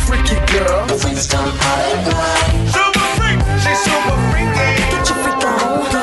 freaky girl. The freaks come out at night. Super freak, she's super freaky. Get your freak on,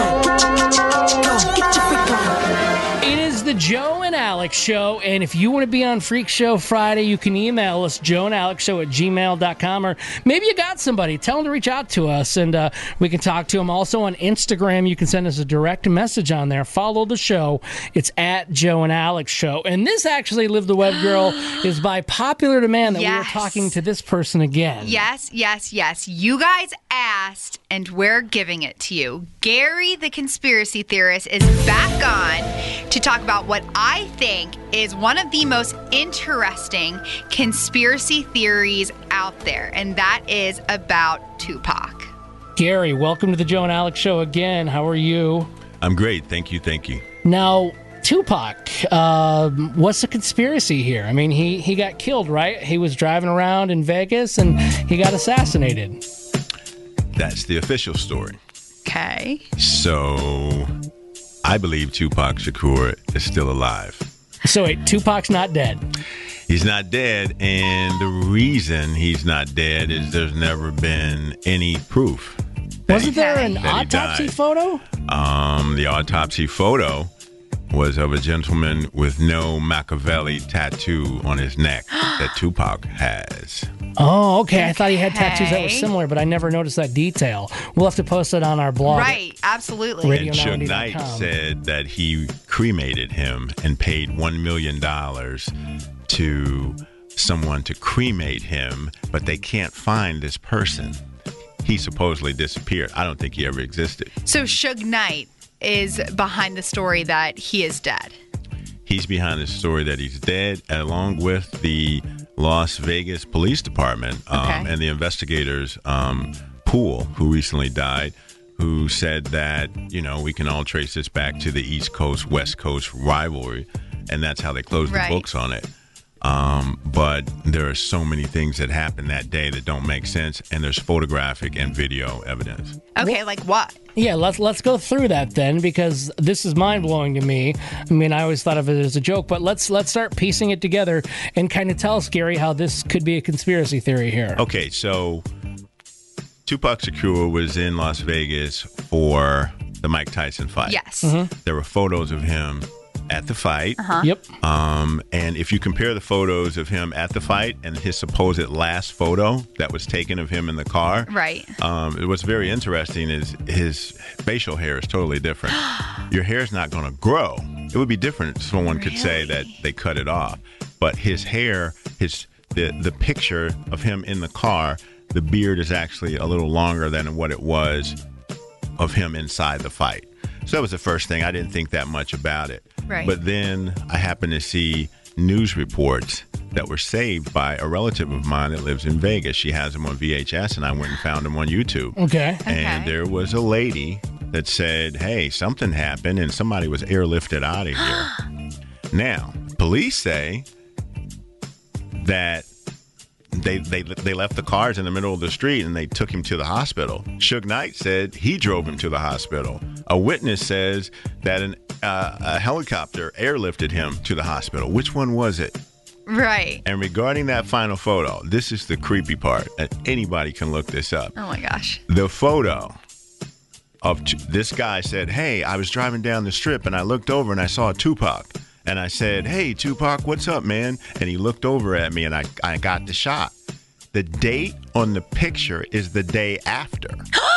go, get your freak on. It is the Joe and Alex Show, and if you want to be on Freak Show Friday, you can email us, joeandalexshow@gmail.com, or maybe you got somebody. Tell them to reach out to us, and we can talk to them. Also on Instagram, you can send us a direct message on there. Follow the show. It's at Joe and Alex Show. And this actually, Live the Web Girl, is by popular demand that we were talking to this person again. Yes. You guys asked, and we're giving it to you. Gary, the conspiracy theorist, is back on to talk about what I think is one of the most interesting conspiracy theories out there, and that is about Tupac. Gary, welcome to the Joe and Alex Show again. How are you? I'm great. Thank you. Now, Tupac, what's the conspiracy here? I mean, he got killed, right? He was driving around in Vegas and he got assassinated. That's the official story. Okay. So, I believe Tupac Shakur is still alive. So wait, Tupac's not dead? He's not dead, and the reason he's not dead is there's never been any proof. Wasn't there an autopsy photo? The autopsy photo was of a gentleman with no Machiavelli tattoo on his neck that Tupac has. Oh, okay. I thought he had tattoos that were similar, but I never noticed that detail. We'll have to post it on our blog. Right, absolutely. And Suge Knight said that he cremated him and paid $1 million to someone to cremate him, but they can't find this person. He supposedly disappeared. I don't think he ever existed. So Suge Knight is behind the story that he is dead. He's behind the story that he's dead, along with the Las Vegas Police Department and the investigators, Poole, who recently died, who said that, we can all trace this back to the East Coast, West Coast rivalry, and that's how they closed the books on it. But there are so many things that happened that day that don't make sense, and there's photographic and video evidence. Okay, like what? Yeah, let's go through that then, because this is mind-blowing to me. I mean, I always thought of it as a joke, but let's start piecing it together and kind of tell us, Gary, how this could be a conspiracy theory here. Okay, so Tupac Shakur was in Las Vegas for the Mike Tyson fight. Yes. Mm-hmm. There were photos of him at the fight. Yep. And if you compare the photos of him at the fight and his supposed last photo that was taken of him in the car, right? What's very interesting is his facial hair is totally different. Your hair is not going to grow. It would be different if someone could say that they cut it off. But his hair, the picture of him in the car, the beard is actually a little longer than what it was of him inside the fight. So that was the first thing. I didn't think that much about it. Right. But then I happened to see news reports that were saved by a relative of mine that lives in Vegas. She has them on VHS, and I went and found them on YouTube. Okay. And there was a lady that said, hey, something happened, and somebody was airlifted out of here. Now, police say that they left the cars in the middle of the street and they took him to the hospital. Suge Knight said he drove him to the hospital. A witness says that a helicopter airlifted him to the hospital. Which one was it? Right. And regarding that final photo, this is the creepy part, and anybody can look this up. Oh my gosh. The photo of this guy said, hey, I was driving down the strip and I looked over and I saw Tupac. And I said, hey, Tupac, what's up, man? And he looked over at me and I got the shot. The date on the picture is the day after.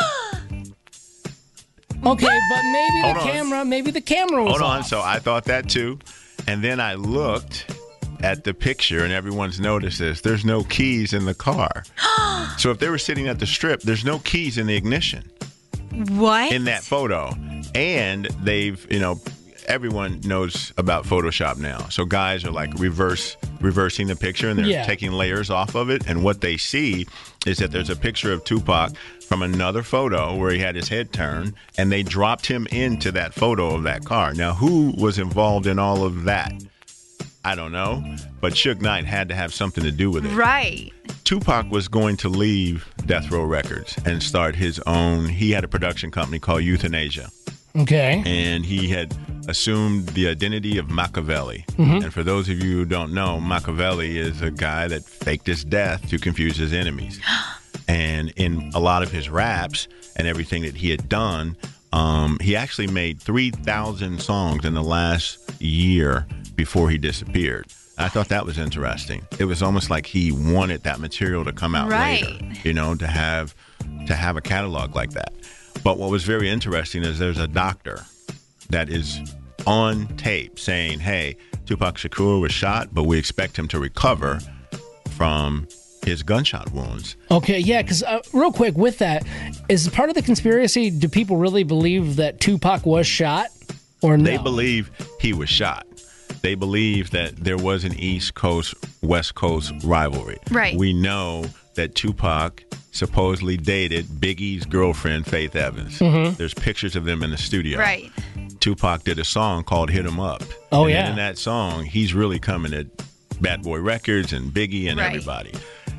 Okay, but maybe the camera was Hold on. off. So I thought that too. And then I looked at the picture, and everyone's noticed this. There's no keys in the car. So if they were sitting at the strip, there's no keys in the ignition. What? In that photo. And they've, everyone knows about Photoshop now. So guys are like reversing the picture, and they're taking layers off of it. And what they see is that there's a picture of Tupac from another photo where he had his head turned, and they dropped him into that photo of that car. Now, who was involved in all of that? I don't know, but Suge Knight had to have something to do with it. Right. Tupac was going to leave Death Row Records and start his own. He had a production company called Euthanasia. Okay. And he had assumed the identity of Machiavelli. And for those of you who don't know, Machiavelli is a guy that faked his death to confuse his enemies. And in a lot of his raps and everything that he had done, he actually made 3,000 songs in the last year before he disappeared. I thought that was interesting. It was almost like he wanted that material to come out later, to have a catalog like that. But what was very interesting is there's a doctor that is on tape saying, hey, Tupac Shakur was shot, but we expect him to recover from his gunshot wounds. Okay, yeah, because real quick with that, is part of the conspiracy, do people really believe that Tupac was shot or no? They believe he was shot. They believe that there was an East Coast, West Coast rivalry. Right. We know that Tupac supposedly dated Biggie's girlfriend, Faith Evans. There's pictures of them in the studio. Right. Tupac did a song called Hit 'Em Up. Oh, and yeah. in that song, he's really coming at Bad Boy Records and Biggie and everybody.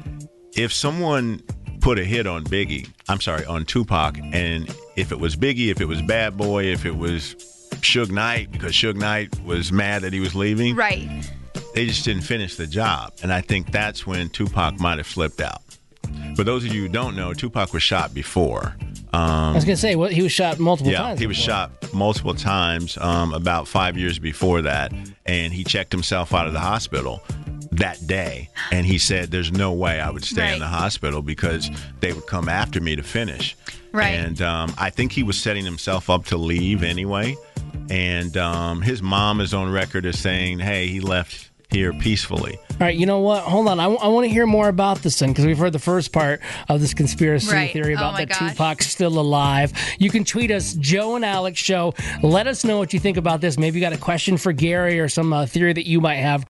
If someone put a hit on on Tupac, and if it was Biggie, if it was Bad Boy, if it was Suge Knight, because Suge Knight was mad that he was leaving. Right. They just didn't finish the job. And I think that's when Tupac might have flipped out. For those of you who don't know, Tupac was shot before. I was going to say, he was shot multiple times. Yeah, he was shot multiple times about 5 years before that. And he checked himself out of the hospital that day. And he said, there's no way I would stay in the hospital because they would come after me to finish. Right. And I think he was setting himself up to leave anyway. And his mom is on record as saying, hey, he left here peacefully. All right, you know what? Hold on. I want to hear more about this then, because we've heard the first part of this conspiracy theory about that Tupac's still alive. You can tweet us, Joe and Alex Show. Let us know what you think about this. Maybe you got a question for Gary or some theory that you might have.